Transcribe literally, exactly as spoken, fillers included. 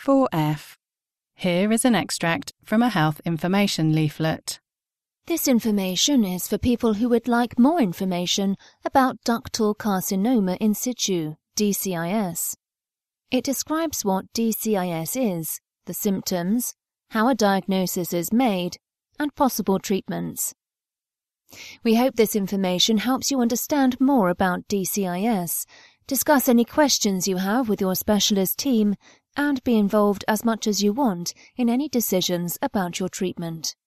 four F. Here is an extract from a health information leaflet. This information is for people who would like more information about ductal carcinoma in situ, D C I S. It describes what D C I S is, the symptoms, how a diagnosis is made, and possible treatments. We hope this information helps you understand more about D C I S, discuss any questions you have with your specialist team, and be involved as much as you want in any decisions about your treatment.